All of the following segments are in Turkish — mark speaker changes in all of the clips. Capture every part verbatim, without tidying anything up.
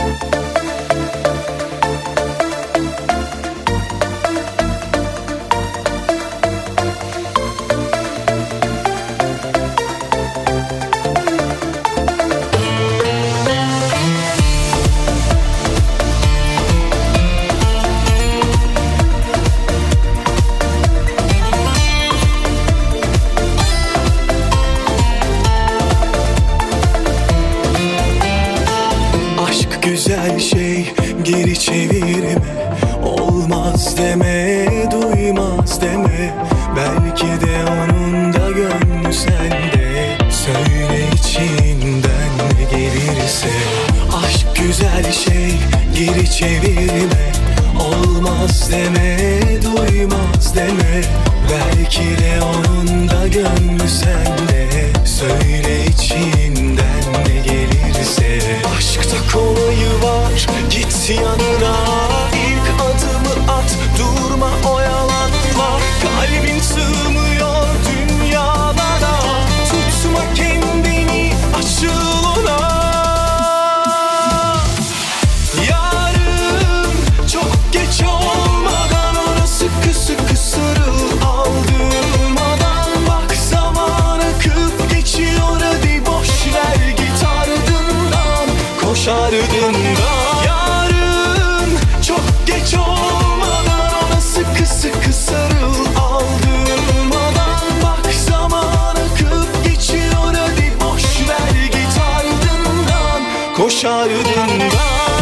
Speaker 1: Güzel şey geri çevirme, olmaz deme, duymaz deme. Belki de onun da gönlü sende. Söyle içinden ne gelirse. Aşk güzel şey geri çevirme, olmaz deme, duymaz deme. Belki de onun da gönlü sende. Söyle içinden ne gelirse. Aşkta kolayı var, git yanına. İlk adımı at, durma oyalanma. Kalbin sığmıyor dünyalara. Tutma kendini, açıl ona. Yarın çok geç olmadan ona sıkı sıkı sarıl. Aldırmadan bak, zaman akıp geçiyor. Hadi boş ver git ardından, koş ardından. Yarın çok geç olmadan ona sıkı sıkı sarıl. Aldırmadan bak, zaman akıp geçiyor. Hadi boş ver git ardından, koş ardından.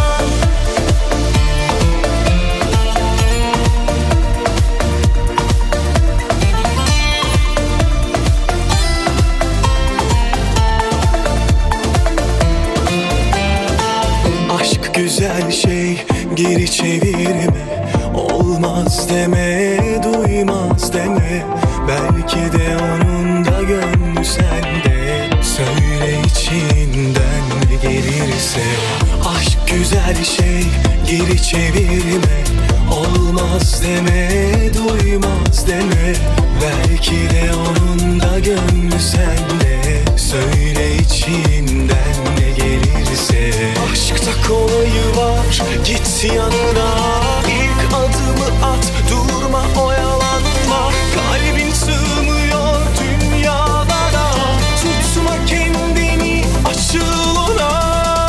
Speaker 1: Güzel şey geri çevirme, olmaz deme, duymaz deme. Belki de onun da gönlü sende. Söyle içinden ne gelirse. Aşk güzel şey geri çevirme, olmaz deme, duymaz deme. Belki de onun da gönlü sende. Söyle içinden ne gelirse. Aşkta kolayı var, git yanına. İlk adımı at, durma oyalanma. Kalbin sığmıyor dünyalara. Tutma kendini, açıl ona.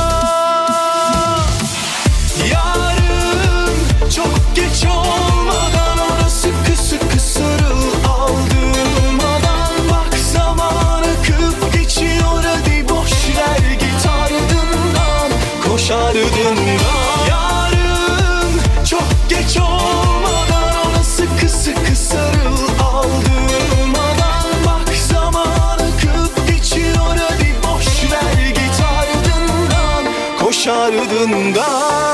Speaker 1: Yarın çok geç olmadan ona sıkı sıkı sarıl. Aldırmadan bak, zaman akıp geçiyor. Hadi boş ver git ardından, koş ardından. Yarın çok geç olmadan ona sıkı sıkı sarıl. Aldırmadan bak, zaman akıp geçiyor. Hadi boş ver git ardından, koş ardından.